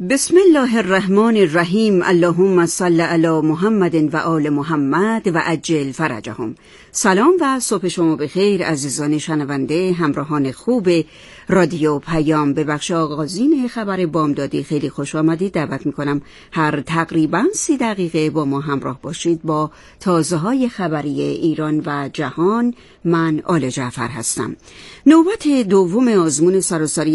بسم الله الرحمن الرحیم. اللهم صل علی محمد و آل محمد و عجل فرجهم. سلام و صبح شما بخیر عزیزان شنونده، همراهان خوب رادیو پیام. به بخش آغازین خبر بامدادی خیلی خوش آمدید. دعوت میکنم هر تقریباً 30 دقیقه با ما همراه باشید با تازه‌های خبری ایران و جهان. من آل جعفر هستم. نوبت دوم آزمون سراسری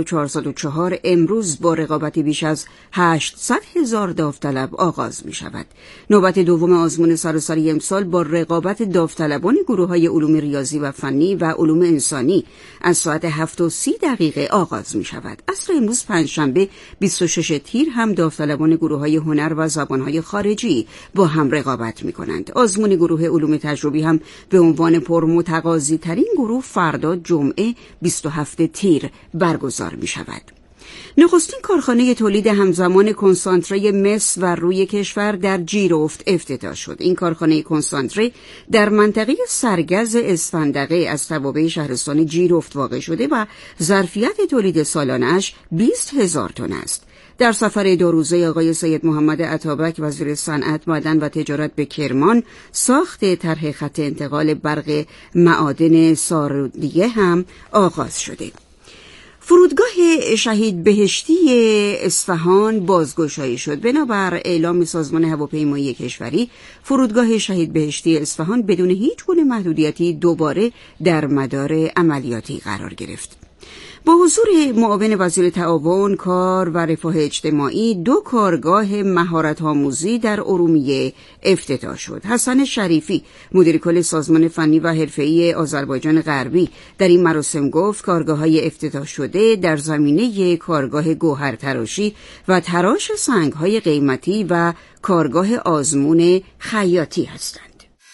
1404 امروز با رقابت بیش از 800,000 داوطلب آغاز می شود. نوبت دوم آزمون سراسری امسال با رقابت داوطلبان گروه‌های علوم ریاضی و فنی و علوم انسانی از ساعت 7:30 آغاز می شود. عصر امروز پنجشنبه 26 تیر هم داوطلبان گروه‌های هنر و زبان‌های خارجی با هم رقابت می کنند. آزمون گروه علوم تجربی هم به عنوان پرمتقاضی ترین گروه فردا جمعه 27 تیر برگزار می شود. نخستین کارخانه تولید همزمان کنسانتره مس و روی کشور در جیرفت افتتاح شد. این کارخانه کنسانتره در منطقه سرگز اسفندقه از توابع شهرستان جیرفت واقع شده و ظرفیت تولید سالانه‌اش 20,000 تن است. در سفر 2 روزه آقای سید محمد عطابک وزیر صنعت، معدن و تجارت به کرمان، ساخت طرح خط انتقال برق معادن ساردیه هم آغاز شده. فرودگاه شهید بهشتی اصفهان بازگشایی شد. بنابر اعلام سازمان هواپیمایی کشوری، فرودگاه شهید بهشتی اصفهان بدون هیچ گونه محدودیتی دوباره در مدار عملیاتی قرار گرفت. با حضور معاون وزیر تعاون، کار و رفاه اجتماعی 2 کارگاه مهارت آموزی در ارومیه افتتاح شد. حسن شریفی، مدیر کل سازمان فنی و حرفه‌ای آذربایجان غربی، در این مراسم گفت کارگاه‌های افتتاح شده در زمینه کارگاه گوهرتراشی و تراش سنگ‌های قیمتی و کارگاه آزمون خیاطی هستند.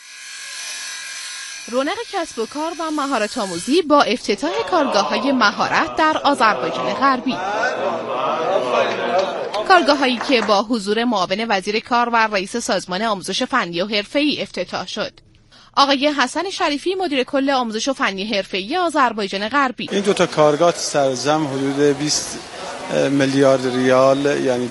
رونق کسب و کار و مهارت آموزی با افتتاح کارگاه‌های مهارت در آذربایجان غربی. کارگاه‌هایی که با حضور معاون وزیر کار و رئیس سازمان آموزش فنی و حرفه‌ای افتتاح شد. آقای حسن شریفی، مدیر کل آموزش فنی حرفه‌ای آذربایجان غربی. این 2 کارگاه سرجم حدود 20 میلیارد ریال یعنی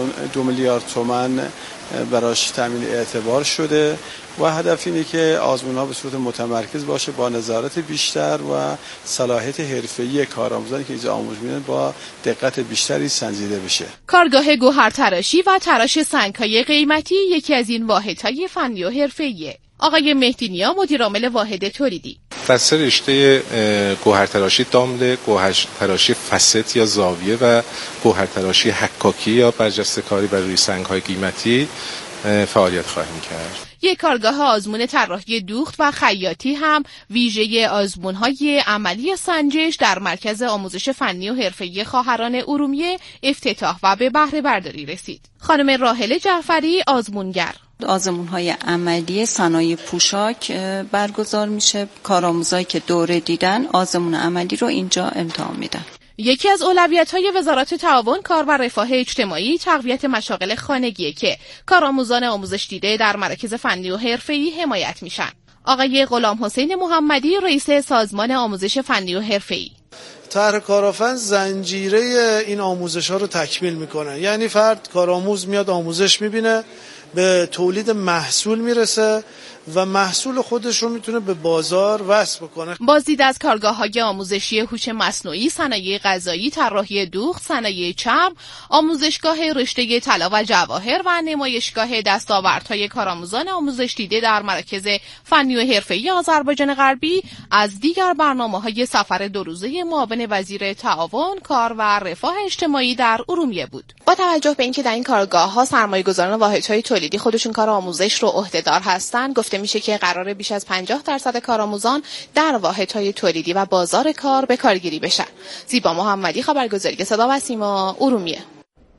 2 میلیارد تومان براش تامین اعتبار شده و هدف اینه که آزمون‌ها به صورت متمرکز باشه با نظارت بیشتر و صلاحیت حرفه‌ای کارآموزانی که اینجا آموزش می‌بینن با دقت بیشتری سنجیده بشه. کارگاه گوهرتراشی و تراش سنگ‌های قیمتی یکی از این واحدهای فنی و حرفه‌ایه. آقای مهدی نیا، مدیر عامل واحد تولیدی. در 3 رشته گوهرتراشی دامل، گوهرتراشی فست یا زاویه و گوهرتراشی حکاکی یا برجسته کاری بر روی سنگ‌های قیمتی فعالیت خواهیم کرد. یک کارگاه آزمون طراحی دوخت و خیاطی هم ویژه آزمون‌های عملی سنجش در مرکز آموزش فنی و حرفه‌ای خواهران ارومیه افتتاح و به بهره برداری رسید. خانم راحله جعفری، آزمونگر: آزمون‌های عملی صنایع پوشاک برگزار میشه. کارآموزایی که دوره دیدن آزمون عملی رو اینجا امتحان میدن. یکی از اولویت‌های وزارت تعاون، کار و رفاه اجتماعی تقویت مشاغل خانگیه که کارآموزان آموزش دیده در مراکز فنی و حرفه‌ای حمایت میشن. آقای غلام حسین محمدی، رئیس سازمان آموزش فنی و حرفه‌ای: طرح کارآفرین زنجیره این آموزش‌ها رو تکمیل میکنه. یعنی فرد کارآموز میاد آموزش میبینه، به تولید محصول میرسه و محصول خودش رو میتونه به بازار وصل بکنه. بازدید از کارگاه‌های آموزشی هوش مصنوعی، صنایع غذایی، طراحی دوخت، صنایع چرم، آموزشگاه رشته طلا و جواهر و نمایشگاه دستاوردهای کارآموزان آموزش دیده در مراکز فنی و حرفه‌ای آذربایجان غربی از دیگر برنامه‌های سفر 2 روزه معاون وزیر تعاون، کار و رفاه اجتماعی در ارومیه بود. با توجه به اینکه در این کارگاه‌ها سرمایه‌گذاران واحدهای تولیدی خودشون کار آموزش رو عهده‌دار هستن، گفته میشه که قراره بیش از 50% کارآموزان در واحدهای تولیدی و بازار کار به کارگیری بشن. زیبا محمدی، خبرگزاری صدا و سیما، ارومیه.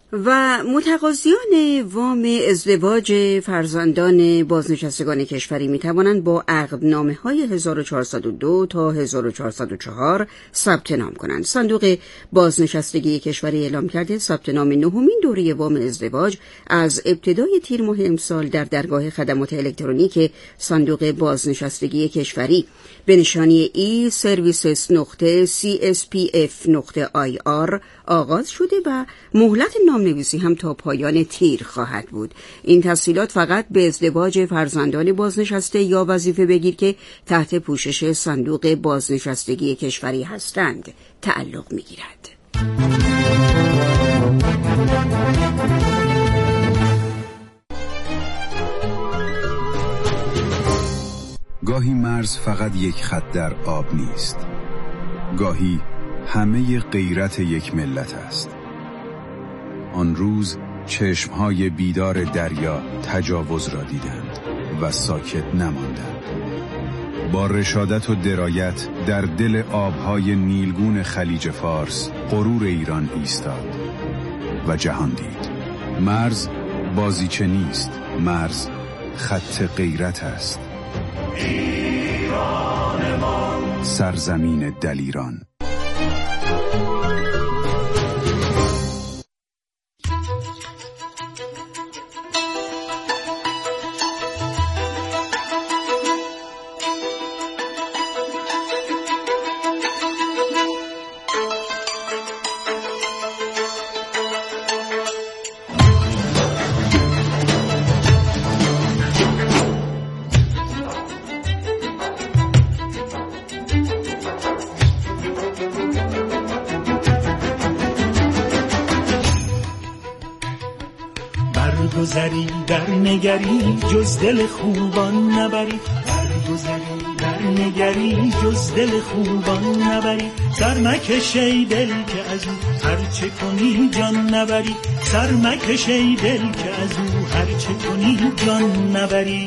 و متقاضیان وام ازدواج فرزندان بازنشستگان کشوری می توانند با عقدنامه‌های 1402 تا 1404 ثبت نام کنند. صندوق بازنشستگی کشوری اعلام کرده ثبت نام نهمین دوره وام ازدواج از ابتدای تیر ماه امسال در درگاه خدمات الکترونیک صندوق بازنشستگی کشوری به نشانی e-services.cspf.ir آغاز شده و مهلت نامنویسی هم تا پایان تیر خواهد بود. این تسهیلات فقط به ازدواج فرزندان بازنشسته یا وظیفه بگیر که تحت پوشش صندوق بازنشستگی کشوری هستند تعلق می‌گیرد. گاهی مرز فقط یک خط در آب نیست. گاهی همه غیرت یک ملت است. آن روز چشمهای بیدار دریا تجاوز را دیدند و ساکت نماندند. با رشادت و درایت در دل آبهای نیلگون خلیج فارس غرور ایران ایستاد و جهان دید. مرز بازیچه نیست، مرز خط غیرت است. ایرانمان، سرزمین دلیران. برگذری در نگری جز دل خوبان نبری، برگذری در نگری جز دل خوبان نبری. سر مکش ای دل که از او هر چه کنی جان نبری، سر مکش ای دل که از او هر چه کنی جان نبری.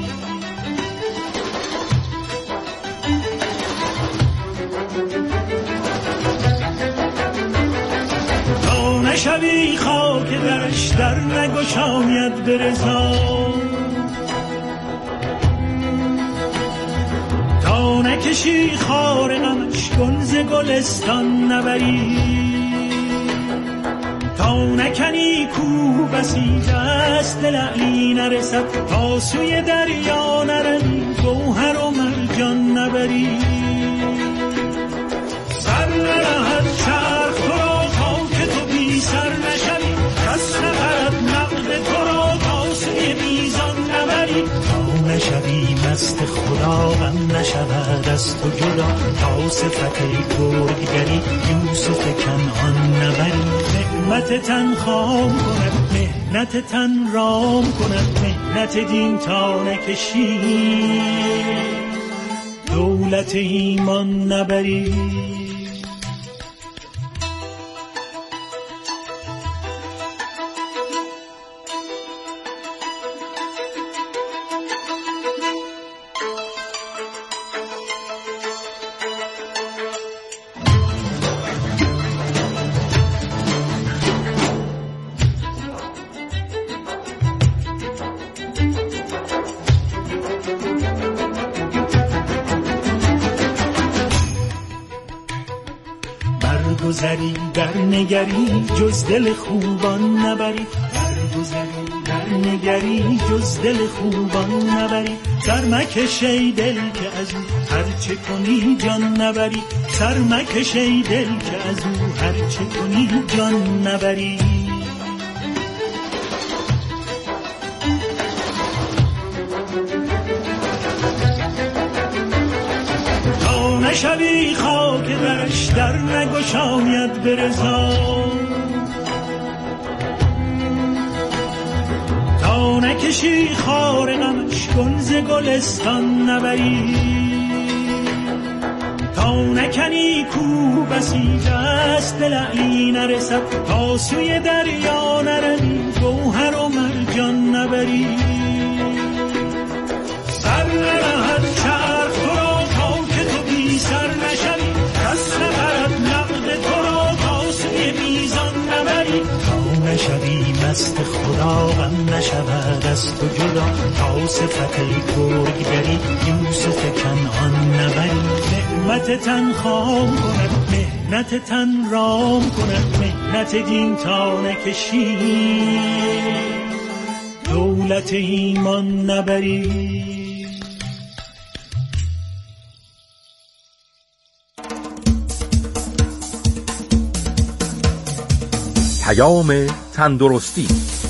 نشوی خاک درش در نگشاید به رضا، تا نکشی خار غمش گل ز گلستان نبری، تا نکنی کو بسی دست لعلی نرسد، تا سوی دریا نروی گوهر و مرجان نبری. سر نرهد چرخ تو را تا که تو بی سر نشوی، کس نبرد نقد تو را تا سوی میزان نبری. تا نشوی مست خدا غم نشود از تو جدا، تا صفت گرگگری یوسف کنعان نبری. نعمت تن خام کند مهنت تن رام کند، مهنت دین تا نکشی دولت ایمان نبری. برگذری در نگری جز دل خوبان نبری، برگذری در نگری جز دل خوبان نبری. سر مکش ای دل که از او هر چه کنی جان نبری، سر مکش ای دل که از او هر چه کنی جان نبری. نشوی خاک درش در نگشاید به رضا، تا نکشی خار غمش گل ز گلستان نبری، تا نکنی کو بسی دست به لعلی نرسد، تا سوی دریا نروی گوهر و مرجان نبری. سر نرهد چرخ تو را تا که تو بی سر نشوی، کس نبرد نقد تو را تا سوی میزان نبری. تا نشوی دست خدا غم نشود از تو جدا. تا صفت گرگ بری یوسف کنعان نبری. نعمت تن خام کند مهنت تن رام کند. مهنت دین تا نکشی دولت ایمان نبری. پیام تندرستی.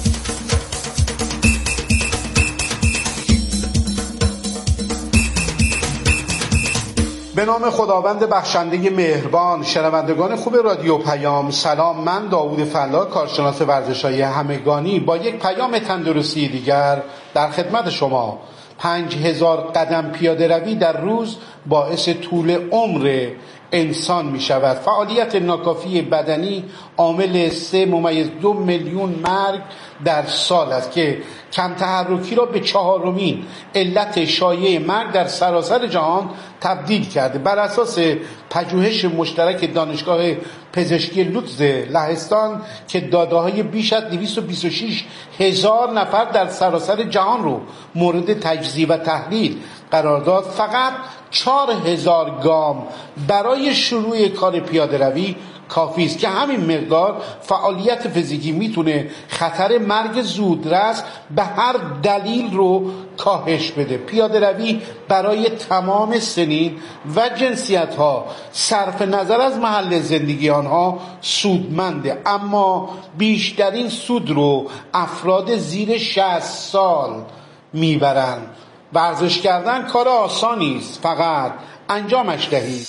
به نام خداوند بخشنده مهربان. شنوندگان خوب رادیو پیام، سلام. من داوود فلاح، کارشناس ورزش‌های همگانی، با یک پیام تندرستی دیگر در خدمت شما. 5000 قدم پیاده روی در روز باعث طول عمر انسان می شود. فعالیت ناکافی بدنی عامل 3.2 میلیون مرگ در سال است که کم تحرکی را به 4مین علت شایع مرگ در سراسر جهان تبدیل کرده. بر اساس پژوهش مشترک دانشگاه پزشکی لودز لهستان که داده‌های بیش از 226,000 نفر در سراسر جهان رو مورد تجزیه و تحلیل قرار داد، فقط 4,000 گام برای شروع کار پیاده روی کافی است که همین مقدار فعالیت فیزیکی میتونه خطر مرگ زودرس به هر دلیل رو کاهش بده. پیاده روی برای تمام سنین و جنسیت ها صرف نظر از محل زندگی آنها سودمنده، اما بیشترین سود رو افراد زیر 60 سال میبرند. ورزش کردن کار آسانی است، فقط انجامش دهید.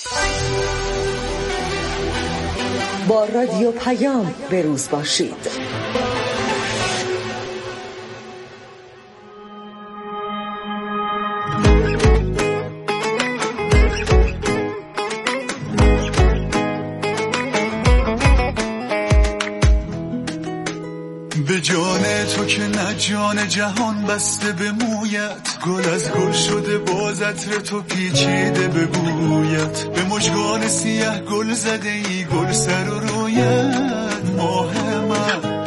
با رادیو پیام به روز باشید. به جان تو که نه جان جهان بسته به مویت، گل از گل شده باز عطر تو پیچیده به بویت. به مژگان سیاه گل زده ای گل سر و رویت ماه من.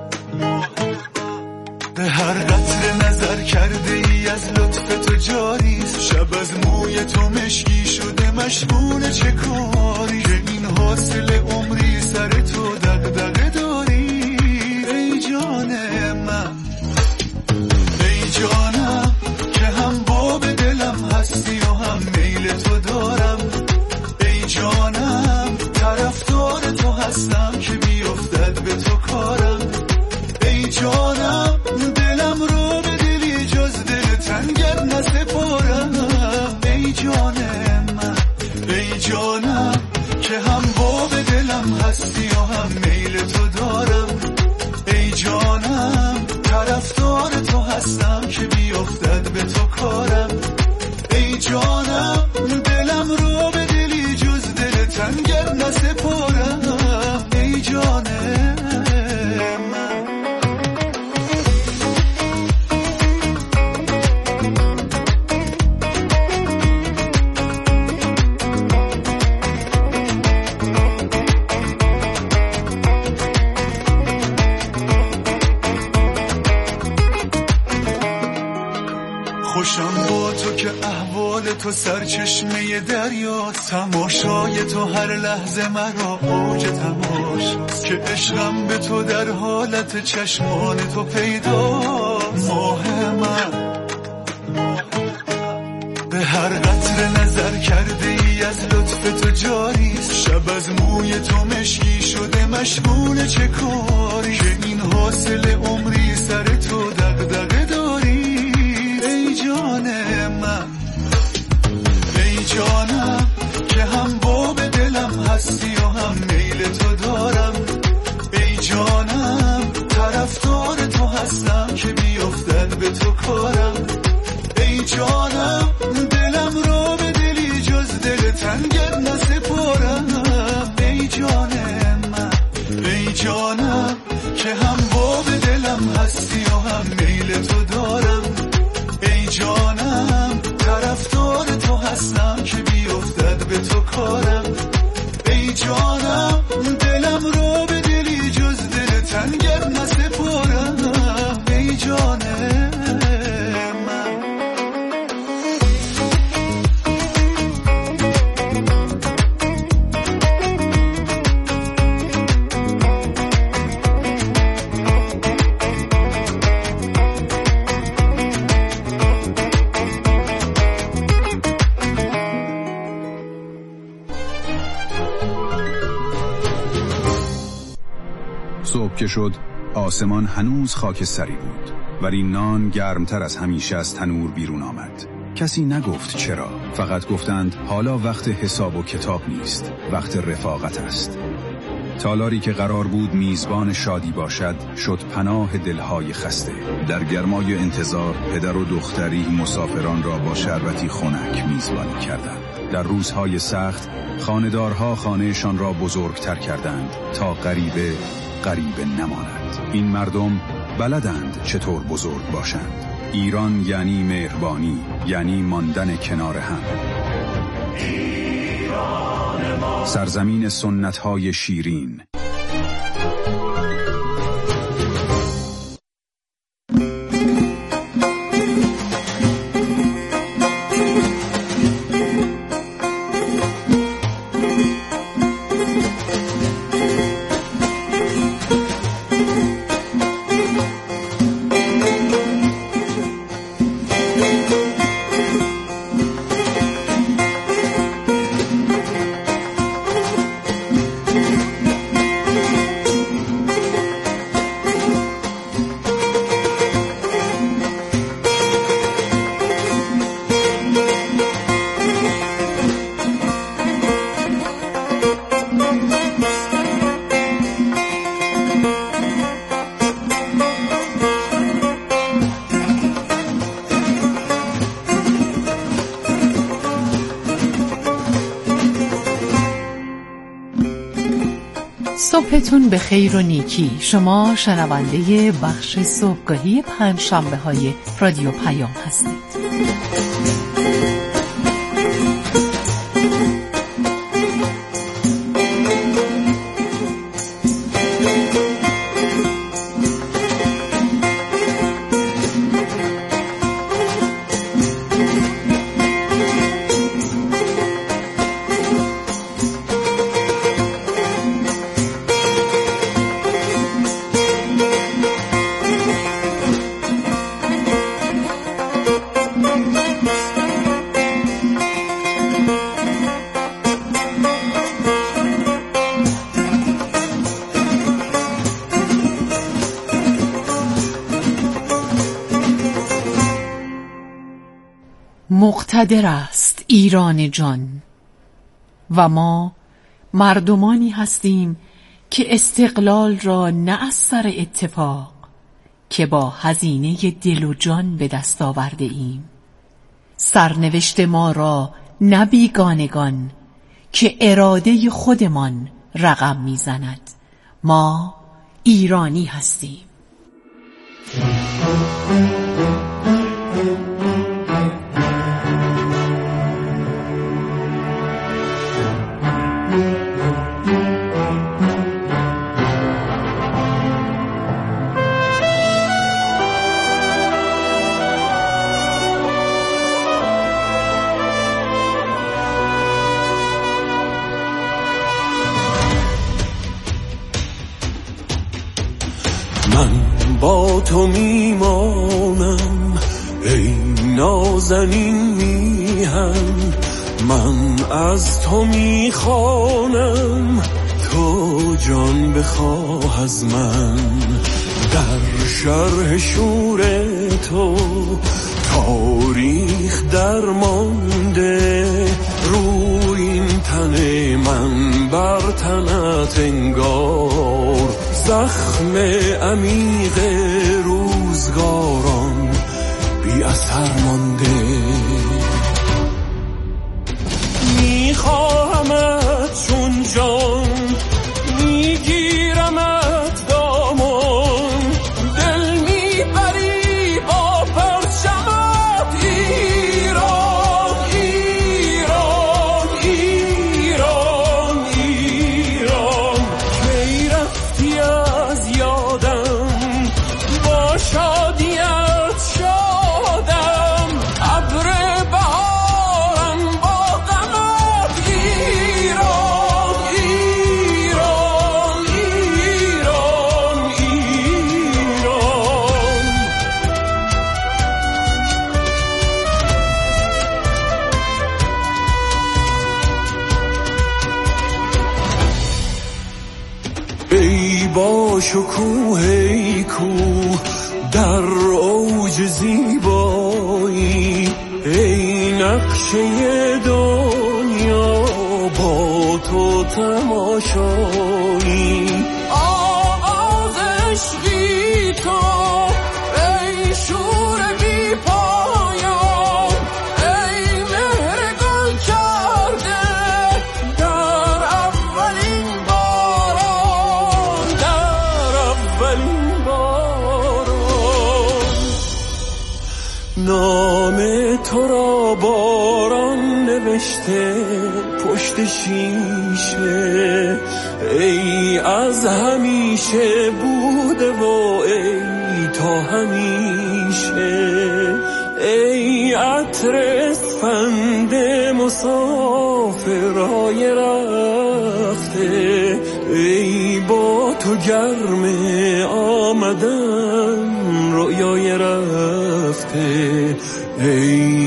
به هر قطره نظر کرده ای از لطف تو جاریست. شب از موی تو مشکی شده مشغول چه کاری که این حاصل عمری سر تو دغدغه داری. ای جان من، ای جانم که هم باب دلم هستی و هم میل تو دارم. ای جانم طرفدار تو هستم که بیفتد به تو کارم. ای جانم دلم رو به دلی جز دل تنگت نسپارم. ای جان من، ای جانم که هم باب دلم هستی و هم میل تو دارم. ای جانم طرفدار تو هستم که بیفتد به تو کارم. ای جانم دلم رو به دلی جز دل تنگت نسپارم. ای جان من. خوشم با تو که احوال تو سرچشمه دریا، تماشای تو هر لحظه مرا اوج تماشاست که عشقم به تو در حالت چشمان تو پیدا. ماه من، به هر قطره نظر کرده ای از لطف تو جاریست. شب از موی تو مشکی شده مشغول چه کاری که این حاصل عمری سر تو دغدغه داری. ای جان من، ای جانم که هم باب دلم هستی و هم میل تو دارم. ای جانم طرفدار تو هستم که بیفتد به تو کارم. ای جانم دلم رو به دلی جز دل تنگت نسپارم. ای جان من، ای جانم که هم باب دلم هستی و هم میل تو دارم. ای جانم طرفدار تو هستم که بیفتد به تو کارم. ای جانم دلم رو به دلی جز دل تنگت نسپارم. صبح که شد آسمان هنوز خاکستری بود، ولی نان گرمتر از همیشه از تنور بیرون آمد. کسی نگفت چرا، فقط گفتند حالا وقت حساب و کتاب نیست، وقت رفاقت است. تالاری که قرار بود میزبان شادی باشد شد پناه دلهای خسته. در گرمای انتظار پدر و دختری مسافران را با شربتی خنک میزبانی کردند. در روزهای سخت خانه‌دارها خانهشان را بزرگتر کردند تا غریبه نماند. این مردم بلدند چطور بزرگ باشند. ایران یعنی مهربانی، یعنی ماندن کنار هم. سرزمین سنت‌های شیرین. صبحتون به خیر و نیکی. شما شنونده بخش صبحگاهی پنجشنبه های رادیو پیام هستید. مقتدر است ایران جان و ما مردمانی هستیم که استقلال را نه از سر اتفاق که با هزینه دل و جان به دست آورده ایم. سرنوشت ما را نه بیگانگان که اراده خودمان رقم میزند. ما ایرانی هستیم. با تو میمانم ای نازنین میهن، من از تو میخوانم تو جان بخواه از من. در شرح شور تو تاریخ درمانده، روی این تن من بر تنت انگار زخم عمیق روزگاران بی اثر مانده. میخواهمت چون جان، میگیرمت دامان، دل میبری با پرچمت ایران ایران ایران ایران. کی رفتی از یادم با شکوه ای کوه در اوج زیبایی، ای نقشه دنیا با تو تماشایی. آغاز عشقی تو ای شور بی پایان، ای مهر گل کرده در اولین باران، در اولین باران. نام تو را باران نوشته پشت شیشه، ای از همیشه بوده و ای تا همیشه، ای عطر اسفند مسافرهای رفته، ای با تو گرم آمدن رویای رفته، ای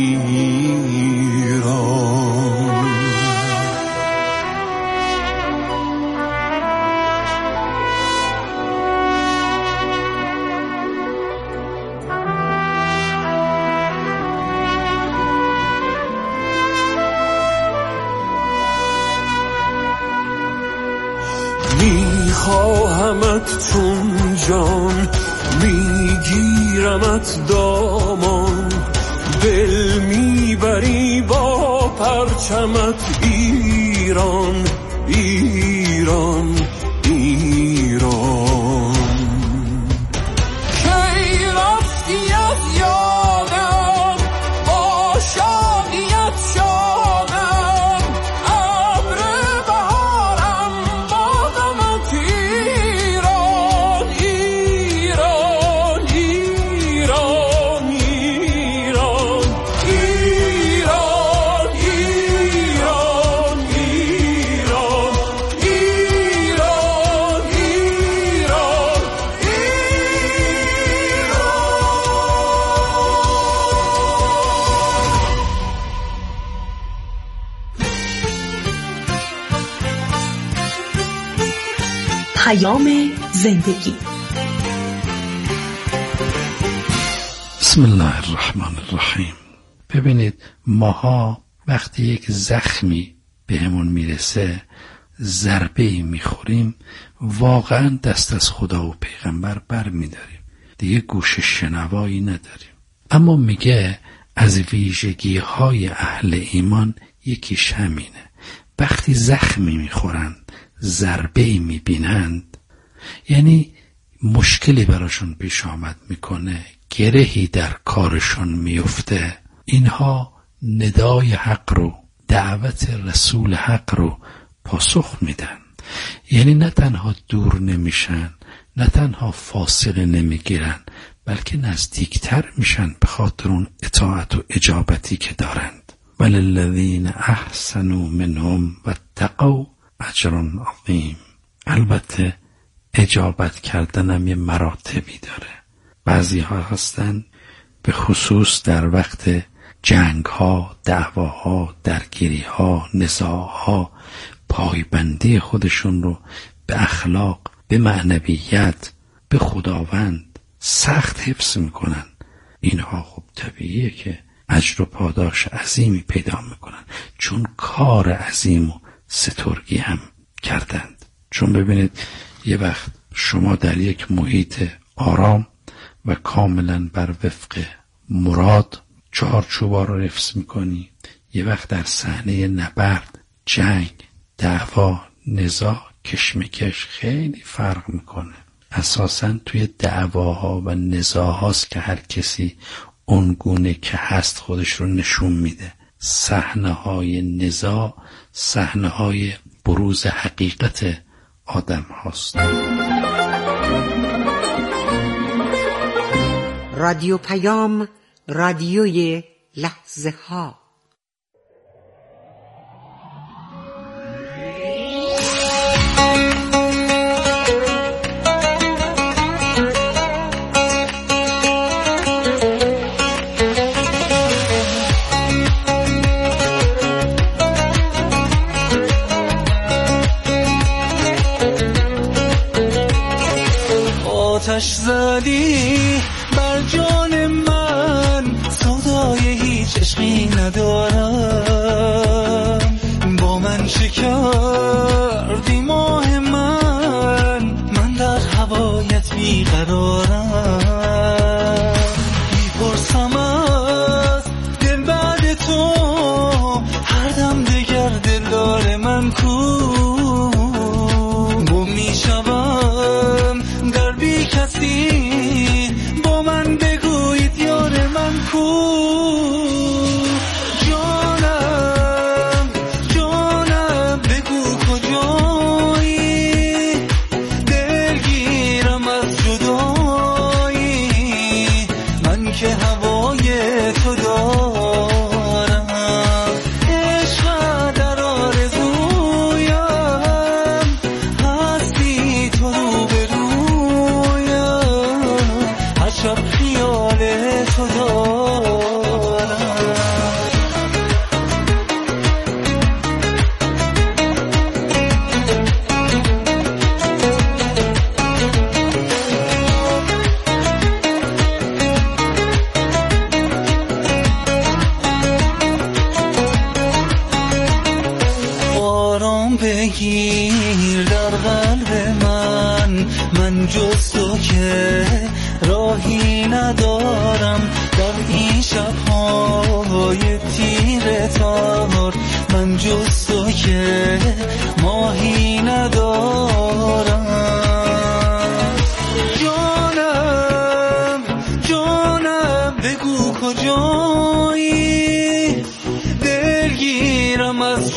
میخواهمت چون جان، میگیرمت دامان، دل میبری با پرچمت ایران، ایران، ایران. کی رفتی از یادم با شادیت شادم، ابر بهارم با غمت ایران، ایران، ایران، ایران، ایران، ایران، ایران، ایران، پیام زندگی. بسم الله الرحمن الرحیم. ببینید ماها وقتی یک زخمی بهمون میرسه، ضربه‌ای میخوریم، واقعا دست از خدا و پیغمبر بر میداریم، دیگه گوش شنوایی نداریم. اما میگه از ویژگی های اهل ایمان یکیش همینه، وقتی زخمی میخورند، ضربه‌ای میبینند، یعنی مشکلی براشون پیش آمد میکنه، گرهی در کارشون میفته، اینها ندای حق رو، دعوت رسول حق رو پاسخ میدن. یعنی نه تنها دور نمیشن، نه تنها فاصله نمیگیرن، بلکه نزدیکتر میشن به خاطر اون اطاعت و اجابتی که دارند. وللذین احسنوا منهم واتقوا اجر عظیم. البته اجابت کردنم یه مراتبی داره. بعضی ها هستن به خصوص در وقت جنگ ها، دعواها، درگیری ها، نزاع ها، پایبندی خودشون رو به اخلاق، به معنویت، به خداوند سخت حفظ میکنن. اینها خب طبیعیه که اجر و پاداش عظیمی پیدا میکنن، چون کار عظیم و سترگی هم کردند. چون ببینید یه وقت شما در یک محیط آرام و کاملا بر وفق مراد چارچوبا رو حفظ میکنی، یه وقت در صحنه نبرد، جنگ، دعوا، نزاع، کشمکش خیلی فرق میکنه. اساساً توی دعواها و نزاع هاست که هر کسی اونگونه که هست خودش رو نشون میده. صحنه های نزاع، صحنه های بروز حقیقت آدم هاست. رادیو پیام، رادیوی لحظه ها. من کو جانم بگو کجایی دلگیرم از جدایی من که هوای تو دارم عشق در آرزویم هستی تو روبرویم هر شب خیال تو دارم آرام بگیر در قلب من جز تو که راهی ندارم در این شب‌های تیره تار من جز تو که ماهی ندارم جانم بگو کجایی دلگیرم از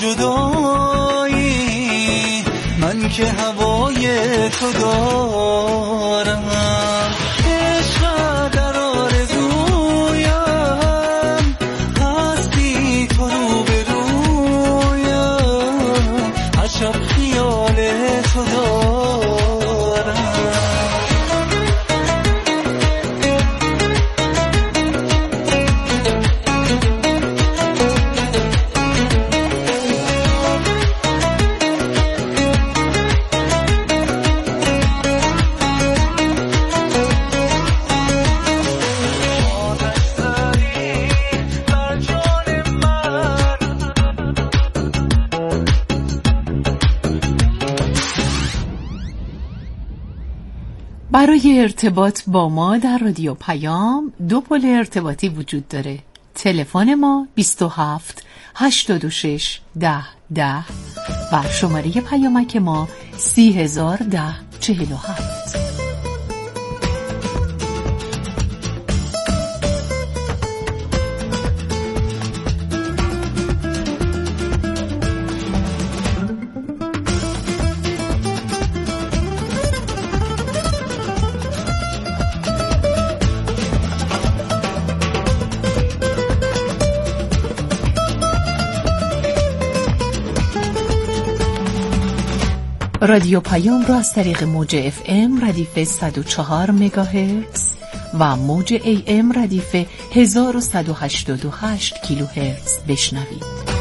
جدایی من که هوای تو دارم عشق در آرزویم هستی تو روبرویم هر شب خیال تو دارم برای ارتباط با ما در رادیو پیام 2 پل ارتباطی وجود داره. تلفن ما 27 86 10 10 و شماره پیامک ما 3010 47. رادیو پیام را از طریق موج FM ردیف 104 مگاهرتز و موج AM ردیف 1188 کیلوهرتز بشنوید.